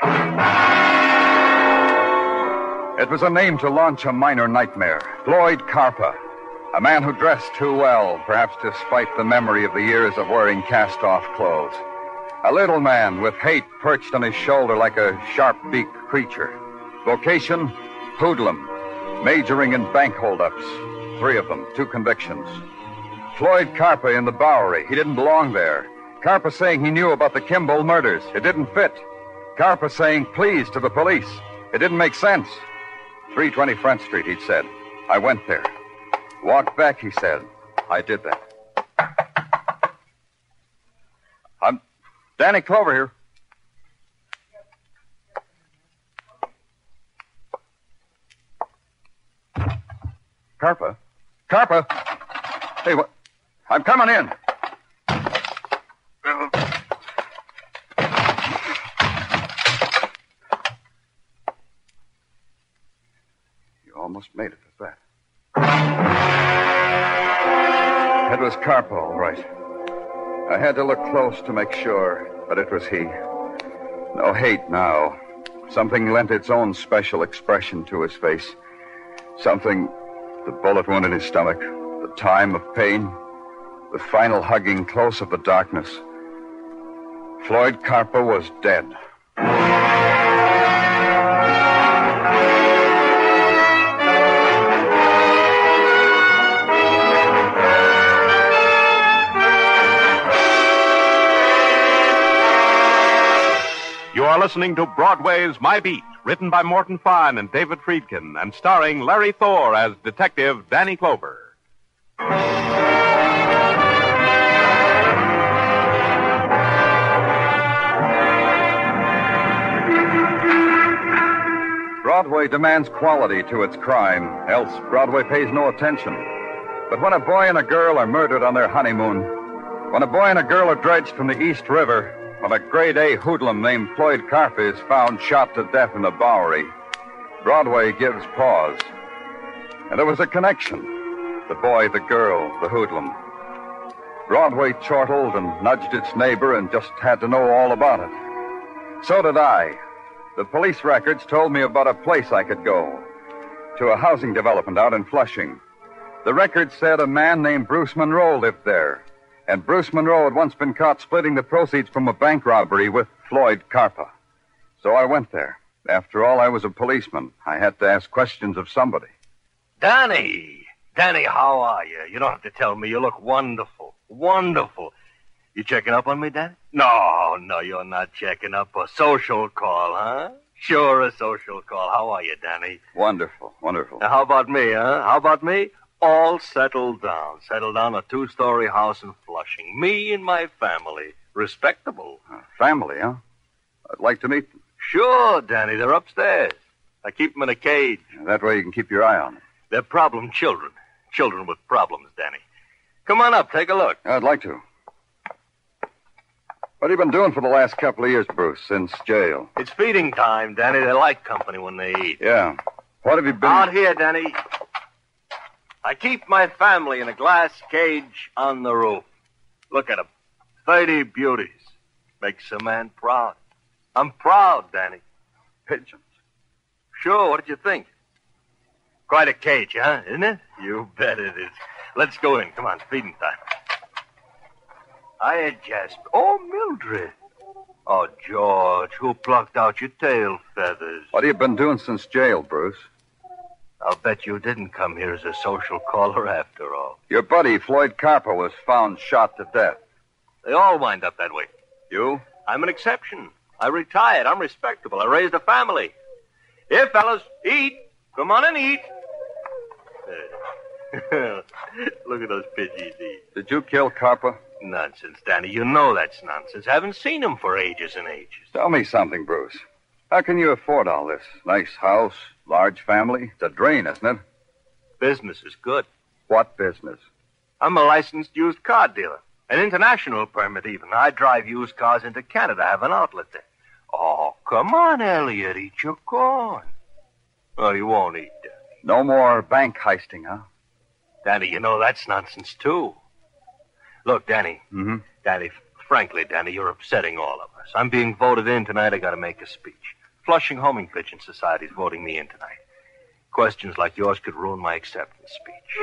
It was a name to launch a minor nightmare. Floyd Carpa. A man who dressed too well, perhaps to spite the memory of the years of wearing cast-off clothes. A little man with hate perched on his shoulder like a sharp-beaked creature. Vocation, hoodlum. Majoring in bank holdups. Three of them, two convictions. Floyd Carpa in the Bowery. He didn't belong there. Carpa saying he knew about the Kimball murders. It didn't fit. Carpa saying please to the police. It didn't make sense. three twenty Front Street, he'd said. I went there. Walked back, he said. I did that. I'm Danny Clover here. Carpa? Carpa? Hey, what? I'm coming in. You almost made it with that. It was Carpa, all right. I had to look close to make sure, but it was he. No hate now. Something lent its own special expression to his face. Something, the bullet wound in his stomach, the time of pain, the final hugging close of the darkness. Floyd Carpa was dead. You are listening to Broadway's My Beat, written by Morton Fine and David Friedkin, and starring Larry Thor as Detective Danny Clover. Broadway demands quality to its crime, else Broadway pays no attention. But when a boy and a girl are murdered on their honeymoon, when a boy and a girl are dredged from the East River, when a grade-A hoodlum named Floyd Carpa is found shot to death in the Bowery, Broadway gives pause. And there was a connection. The boy, the girl, the hoodlum. Broadway chortled and nudged its neighbor and just had to know all about it. So did I. The police records told me about a place I could go. To a housing development out in Flushing. The record said a man named Bruce Monroe lived there. And Bruce Monroe had once been caught splitting the proceeds from a bank robbery with Floyd Carpa. So I went there. After all, I was a policeman. I had to ask questions of somebody. Danny! Danny, how are you? You don't have to tell me. You look wonderful. Wonderful. You checking up on me, Danny? No, no, you're not checking up. A social call, huh? Sure, a social call. How are you, Danny? Wonderful, wonderful. Now, how about me, huh? How about me? All settled down. Settled down a two-story house in Flushing. Me and my family. Respectable. Uh, family, huh? I'd like to meet them. Sure, Danny. They're upstairs. I keep them in a cage. That way you can keep your eye on them. They're problem children. Children with problems, Danny. Come on up. Take a look. I'd like to. What have you been doing for the last couple of years, Bruce, since jail? It's feeding time, Danny. They like company when they eat. Yeah. What have you been... Out here, Danny. I keep my family in a glass cage on the roof. Look at them. Thirty beauties. Makes a man proud. I'm proud, Danny. Pigeons. Sure, what did you think? Quite a cage, huh? Isn't it? You bet it is. Let's go in. Come on, feeding time. Hiya, Jasper. Oh, Mildred. Oh, George, who plucked out your tail feathers? What have you been doing since jail, Bruce? I'll bet you didn't come here as a social caller after all. Your buddy, Floyd Carper, was found shot to death. They all wind up that way. You? I'm an exception. I retired. I'm respectable. I raised a family. Here, fellas, eat. Come on and eat. Look at those pidgeys eat. Did you kill Carper? Nonsense, Danny. You know that's nonsense. Haven't seen him for ages and ages. Tell me something, Bruce. How can you afford all this? Nice house, large family. It's a drain, isn't it? Business is good. What business? I'm a licensed used car dealer. An international permit, even. I drive used cars into Canada. I have an outlet there. Oh, come on, Elliot. Eat your corn. Oh, you won't eat, Danny. No more bank heisting, huh? Danny, you know that's nonsense, too. Look, Danny. Mm-hmm. Danny, frankly, Danny, you're upsetting all of us. I'm being voted in tonight. I got to make a speech. Flushing Homing Pigeon Society's voting me in tonight. Questions like yours could ruin my acceptance speech.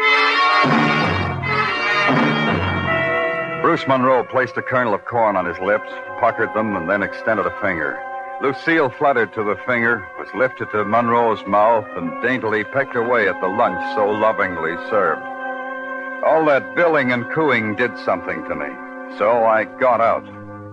Bruce Monroe placed a kernel of corn on his lips, puckered them, and then extended a finger. Lucille fluttered to the finger, was lifted to Monroe's mouth, and daintily pecked away at the lunch so lovingly served. All that billing and cooing did something to me, so I got out.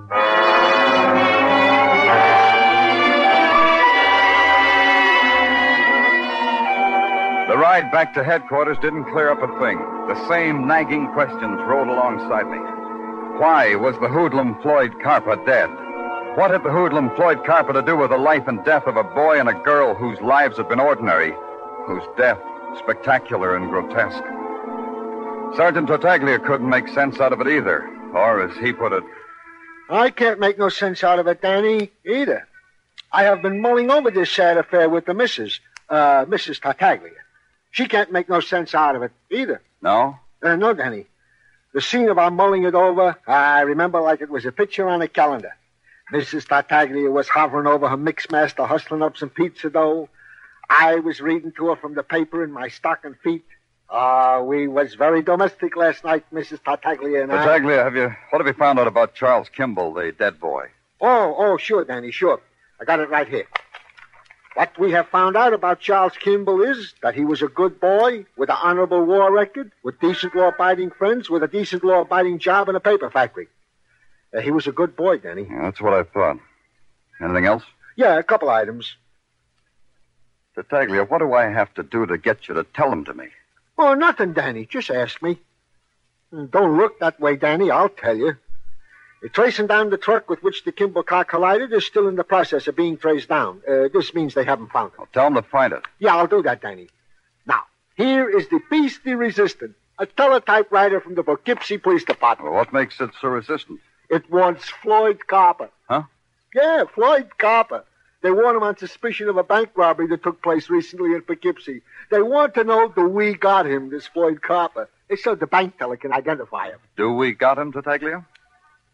The ride back to headquarters didn't clear up a thing. The same nagging questions rode alongside me. Why was the hoodlum Floyd Carper dead? What had the hoodlum Floyd Carper to do with the life and death of a boy and a girl whose lives had been ordinary, whose death spectacular and grotesque? Sergeant Tartaglia couldn't make sense out of it either, or as he put it... I can't make no sense out of it, Danny, either. I have been mulling over this sad affair with the missus, uh, Missus Tartaglia. She can't make no sense out of it either. No? Uh, no, Danny. The scene of our mulling it over, I remember like it was a picture on a calendar. Missus Tartaglia was hovering over her mixmaster, hustling up some pizza dough. I was reading to her from the paper in my stocking feet. Ah, uh, we was very domestic last night, Missus Tartaglia and I. Tartaglia, have you, what have you found out about Charles Kimball, the dead boy? Oh, oh, sure, Danny, sure. I got it right here. What we have found out about Charles Kimball is that he was a good boy with an honorable war record, with decent law-abiding friends, with a decent law-abiding job in a paper factory. Uh, he was a good boy, Danny. Yeah, that's what I thought. Anything else? Yeah, a couple items. Tartaglia, what do I have to do to get you to tell them to me? Oh, nothing, Danny. Just ask me. Don't look that way, Danny. I'll tell you. The tracing down the truck with which the Kimball car collided is still in the process of being traced down. Uh, this means they haven't found it. Well, tell them to find it. Yeah, I'll do that, Danny. Now, here is the piece de resistance, a teletype writer from the Poughkeepsie Police Department. Well, what makes it so resistant? It wants Floyd Carper. Huh? Yeah, Floyd Carper. They want him on suspicion of a bank robbery that took place recently in Poughkeepsie. They want to know, do we got him, this Floyd Carper? It's so the bank teller can identify him. Do we got him, Tartaglia?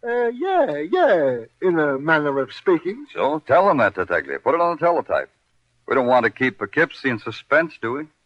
Uh, yeah, yeah, in a manner of speaking. So tell them that, Detective. Put it on the teletype. We don't want to keep Poughkeepsie in suspense, do we?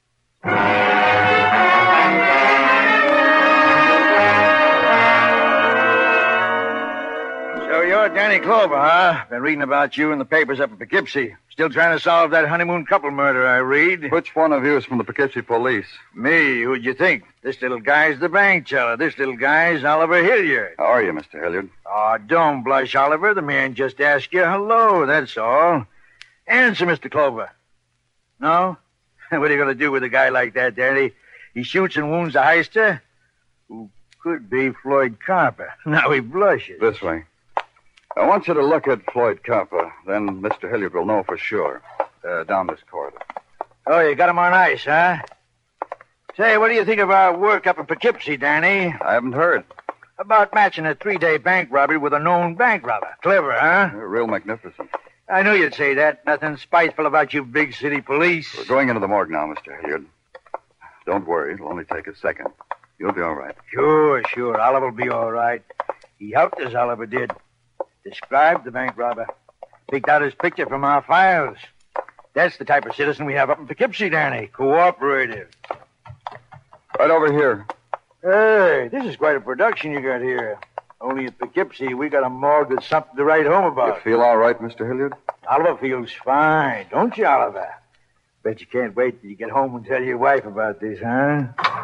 So you're Danny Clover, huh? Been reading about you in the papers up in Poughkeepsie. Still trying to solve that honeymoon couple murder, I read. Which one of you is from the Poughkeepsie police? Me. Who'd you think? This little guy's the bank teller. This little guy's Oliver Hilliard. How are you, Mister Hilliard? Oh, don't blush, Oliver. The man just asked you hello, that's all. Answer, Mister Clover. No? What are you going to do with a guy like that, Danny? He shoots and wounds a heister who could be Floyd Carper. Now he blushes. This way. I want you to look at Floyd Carper. Then Mister Hilliard will know for sure. Uh, down this corridor. Oh, you got him on ice, huh? Say, what do you think of our work up in Poughkeepsie, Danny? I haven't heard. About matching a three-day bank robbery with a known bank robber. Clever, huh? You're real magnificent. I knew you'd say that. Nothing spiteful about you big city police. We're going into the morgue now, Mister Hilliard. Don't worry. It'll only take a second. You'll be all right. Sure, sure. Oliver will be all right. He helped us, Oliver did. Described the bank robber. Picked out his picture from our files. That's the type of citizen we have up in Poughkeepsie, Danny. Cooperative. Right over here. Hey, this is quite a production you got here. Only at Poughkeepsie, we got a morgue that's something to write home about. You feel all right, Mister Hilliard? Oliver feels fine, don't you, Oliver? Bet you can't wait till you get home and tell your wife about this, huh?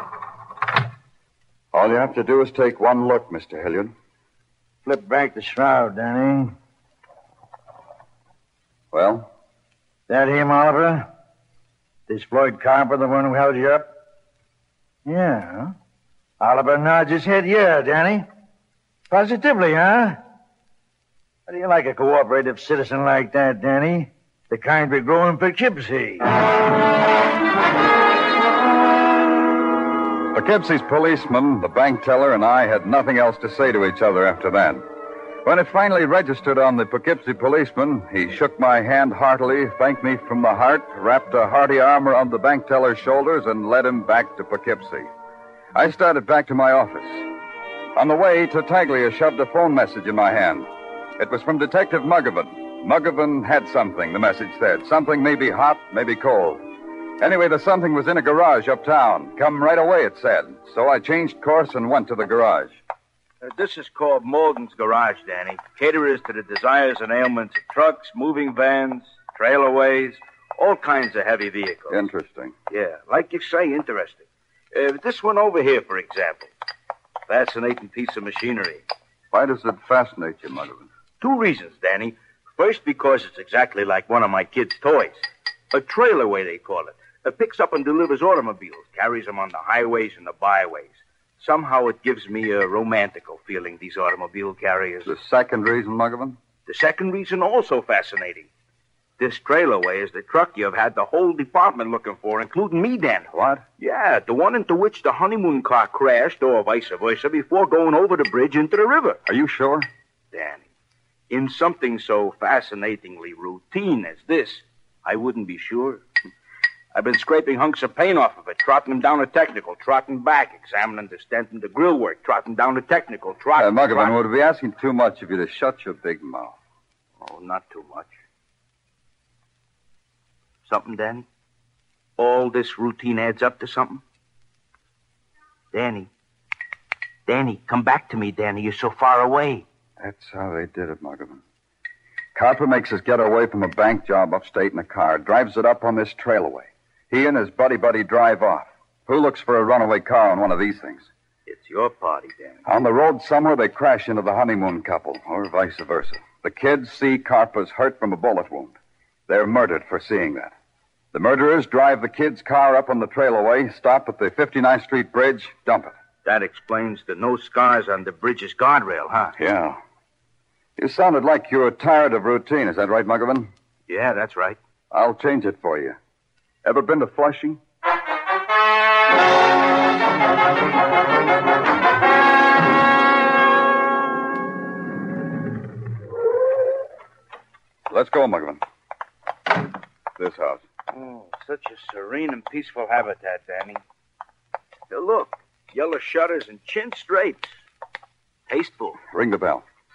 All you have to do is take one look, Mister Hilliard. Flip back the shroud, Danny. Well? That him, Oliver? This Floyd Carper, the one who held you up? Yeah. Oliver nods his head, yeah, Danny. Positively, huh? How do you like a cooperative citizen like that, Danny? The kind we grow in Poughkeepsie. Poughkeepsie's policeman, the bank teller, and I had nothing else to say to each other after that. When it finally registered on the Poughkeepsie policeman, he shook my hand heartily, thanked me from the heart, wrapped a hearty arm around the bank teller's shoulders, and led him back to Poughkeepsie. I started back to my office. On the way, Tartaglia shoved a phone message in my hand. It was from Detective Muggavan. Muggavan had something, the message said. Something maybe hot, maybe cold. Anyway, the something was in a garage uptown. Come right away, it said. So I changed course and went to the garage. Uh, this is called Morgan's Garage, Danny. Caterers to the desires and ailments of trucks, moving vans, trailerways, all kinds of heavy vehicles. Interesting. Yeah, like you say, interesting. Uh, this one over here, for example. Fascinating piece of machinery. Why does it fascinate you, Muggavan? Two reasons, Danny. First, because it's exactly like one of my kids' toys. A trailerway, they call it. It picks up and delivers automobiles, carries them on the highways and the byways. Somehow it gives me a romantical feeling, these automobile carriers. The second reason, Muggavan? The second reason also fascinating. This trailerway is the truck you've had the whole department looking for, including me, Dan. What? Yeah, the one into which the honeymoon car crashed, or vice versa, before going over the bridge into the river. Are you sure? Danny, in something so fascinatingly routine as this, I wouldn't be sure. I've been scraping hunks of paint off of it, trotting them down to technical, trotting back, examining the stent and the grill work, trotting down to technical, trotting... Uh, Muggavan, trotting... would it be asking too much of you to shut your big mouth? Oh, not too much. Something, Danny? All this routine adds up to something? Danny. Danny, come back to me, Danny. You're so far away. That's how they did it, Muggavan. Carper makes us get away from a bank job upstate in a car, drives it up on this trailway. He and his buddy-buddy drive off. Who looks for a runaway car on one of these things? It's your party, Danny. On the road somewhere, they crash into the honeymoon couple, or vice versa. The kids see Carper's hurt from a bullet wound. They're murdered for seeing that. The murderers drive the kids' car up on the trailway, stop at the fifty-ninth Street Bridge, dump it. That explains the no scars on the bridge's guardrail, huh? Yeah. You sounded like you were tired of routine. Is that right, Muggavan? Yeah, that's right. I'll change it for you. Ever been to Flushing? Let's go, Muggavan. This house. Oh, such a serene and peaceful habitat, Danny. Now look, yellow shutters and chinch drapes. Tasteful. Ring the bell.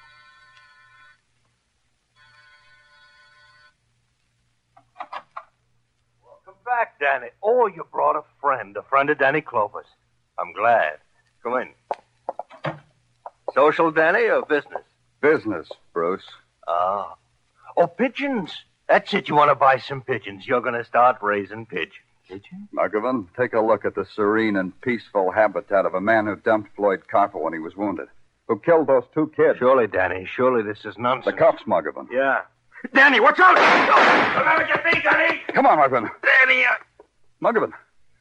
Danny. Oh, you brought a friend, a friend of Danny Clovis. I'm glad. Come in. Social, Danny, or business? Business, Bruce. Ah. Oh, pigeons. That's it. You want to buy some pigeons. You're going to start raising pigeons. Pigeons? Muggavan, take a look at the serene and peaceful habitat of a man who dumped Floyd Carper when he was wounded. Who killed those two kids. Surely, Danny. Surely this is nonsense. The cops, Muggavan. Yeah. Danny, watch out! Don't ever get me, Danny! Come on, Muggavan. Danny, uh... Muggavan.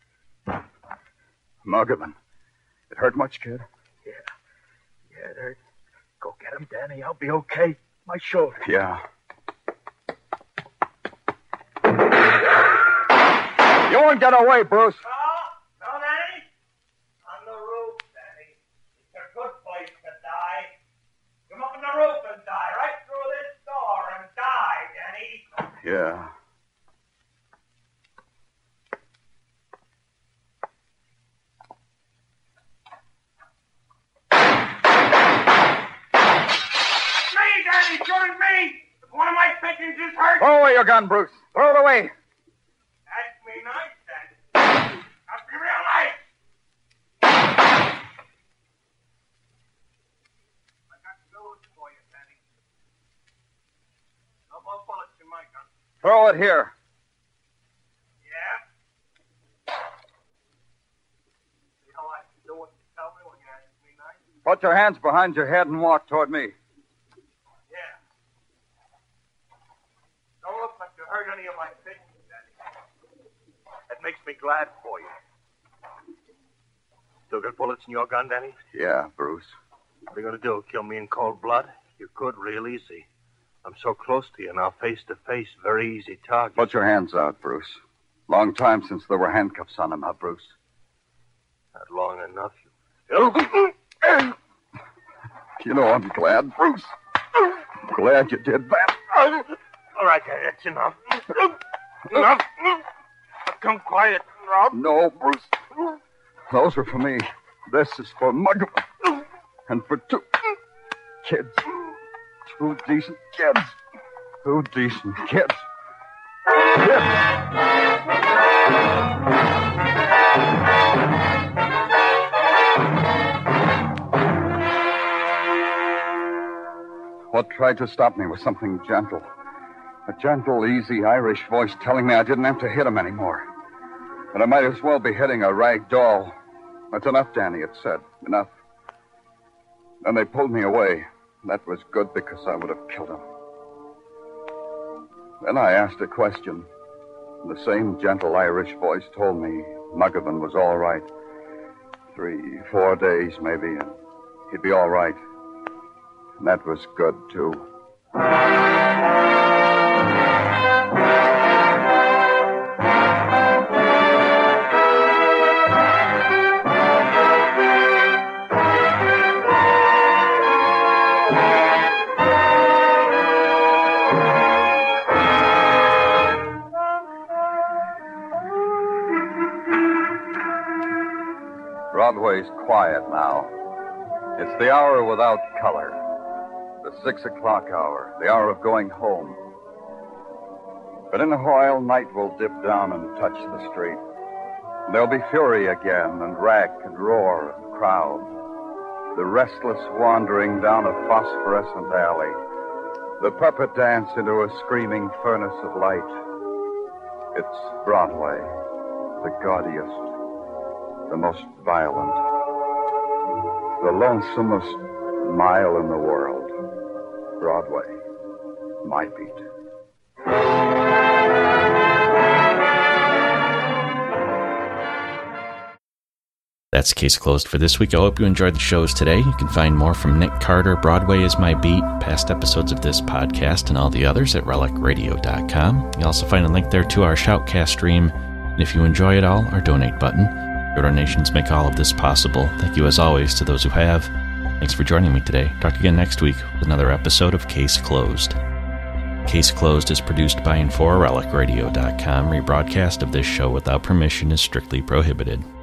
Muggavan. It hurt much, kid? Yeah. Yeah, it hurt. Go get him, Danny. I'll be okay. My shoulder. Yeah. You won't get away, Bruce. No, no, Danny. On the roof, Danny. It's a good place to die. Come up on the roof and die. Right through this door and die, Danny. Yeah. Me, Danny. Join me. If one of my pigeons is hurt. Throw away your gun, Bruce. Throw it away. Ask me nice, Danny. I'll be real nice. I got news for you, Danny. No more bullets in my gun. Throw it here. Yeah? See how I can do what you tell me when you ask me nice? Put your hands behind your head and walk toward me. Yeah. Don't look like you hurt any of my pigeons, Danny. That makes me glad for you. Still got bullets in your gun, Danny? Yeah, Bruce. What are you going to do, kill me in cold blood? You could real easy. I'm so close to you now, face to face, very easy target. Put your hands out, Bruce. Long time since there were handcuffs on him, huh, Bruce? Not long enough, you... You know, I'm glad, Bruce. I'm glad you did that. All right, Danny, that's enough. Enough. Now come quiet, Rob. No, Bruce. Those were for me. This is for Muggavan. And for two kids. Two decent kids. Two decent kids. Kids. What tried to stop me was something gentle. A gentle, easy Irish voice telling me I didn't have to hit him anymore. But I might as well be hitting a rag doll. That's enough, Danny, it said. Enough. Then they pulled me away. That was good because I would have killed him. Then I asked a question. The same gentle Irish voice told me Muggavan was all right. Three, four days maybe, and he'd be all right. And that was good, too. Broadway's quiet now. It's the hour without color. The six o'clock hour, the hour of going home. But in a while, night will dip down and touch the street. There'll be fury again, and rack and roar and crowd. The restless wandering down a phosphorescent alley. The puppet dance into a screaming furnace of light. It's Broadway, the gaudiest, the most violent, the lonesomest mile in the world. Broadway, my beat. That's Case Closed for this week. I hope you enjoyed the shows today. You can find more from Nick Carter, Broadway is My Beat, past episodes of this podcast and all the others at relic radio dot com. You'll also find a link there to our Shoutcast stream. And if you enjoy it all, our donate button. Your donations make all of this possible. Thank you as always to those who have. Thanks for joining me today. Talk again next week with another episode of Case Closed. Case Closed is produced by and for relic radio dot com. Rebroadcast of this show without permission is strictly prohibited.